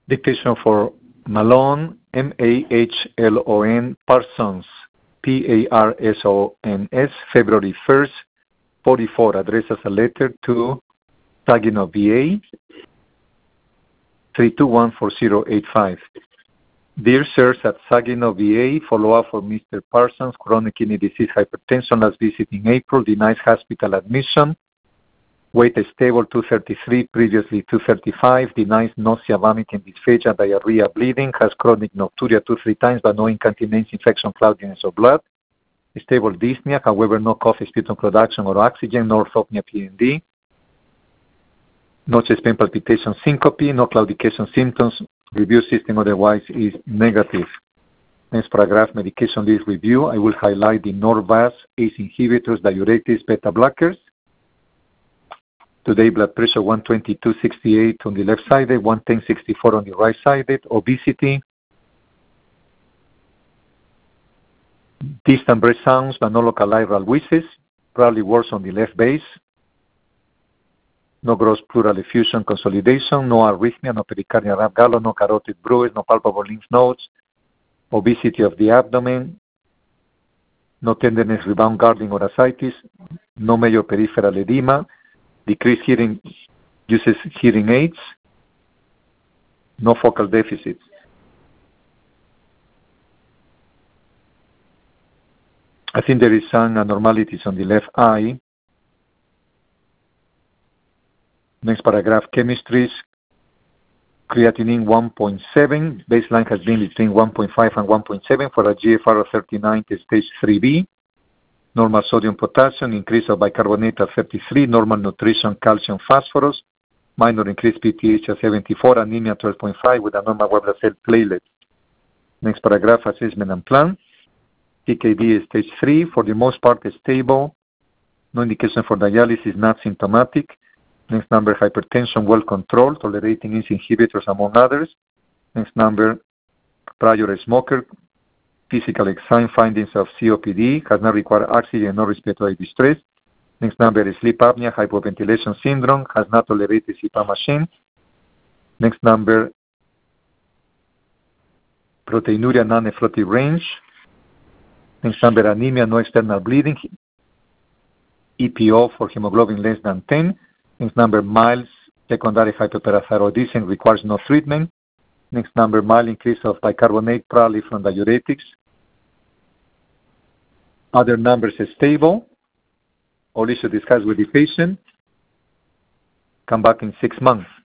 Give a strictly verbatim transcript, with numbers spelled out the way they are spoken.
Dictation for Malone, M A H L O N, Parsons, P A R S O N S, February first, forty-four. Address as a letter to Saginaw, V A, three two one four zero eight five. Dear sirs, at Saginaw, V A, follow-up for Mister Parsons, chronic kidney disease, hypertension, last visit in April, denies hospital admission. Weight stable, two thirty-three, previously two thirty-five, denies nausea, vomiting, dysphagia, diarrhea, bleeding, has chronic nocturia two, three times, but no incontinence, infection, cloudiness, or blood. Stable dyspnea, however, no cough, sputum production, or oxygen, no orthopnea, P N D. No chest pain, palpitation, syncope, no claudication symptoms. Review system otherwise is negative. Next paragraph, medication list review. I will highlight the Norvasc, A C E inhibitors, diuretics, beta blockers. Today, blood pressure one twenty-two sixty-eight on the left side, one ten sixty-four on the right side. Obesity. Distant breath sounds, but no localized wheezes, probably worse on the left base. No gross pleural effusion consolidation, no arrhythmia, no pericardial rhabgallo, no carotid bruise, no palpable lymph nodes, obesity of the abdomen, no tenderness, rebound guarding, or ascites, no major peripheral edema, decreased hearing, uses hearing aids, no focal deficits. I think there is some abnormalities on the left eye. Next paragraph, chemistries. Creatinine one point seven. Baseline has been between one point five and one point seven for a G F R of thirty-nine to stage three B. Normal sodium potassium, increase of bicarbonate at thirty-three. Normal nutrition, calcium, phosphorus. Minor increase P T H at seventy-four. Anemia twelve point five with a normal white blood cell platelet. Next paragraph, assessment and plan. T K D is stage three. For the most part, is stable. No indication for dialysis, not symptomatic. Next number, hypertension, well controlled, tolerating A C E inhibitors among others. Next number, prior smoker, physical exam findings of C O P D, has not required oxygen, no respiratory distress. Next number is sleep apnea, hypoventilation syndrome, has not tolerated C PAP machine. Next number, proteinuria, non-nephrotic range. Next number, anemia, no external bleeding. E P O for hemoglobin less than ten. Next number, mild secondary hyperparathyroidism, requires no treatment. Next number, mild increase of bicarbonate, probably from diuretics. Other numbers are stable. All issues discussed with the patient. Come back in six months.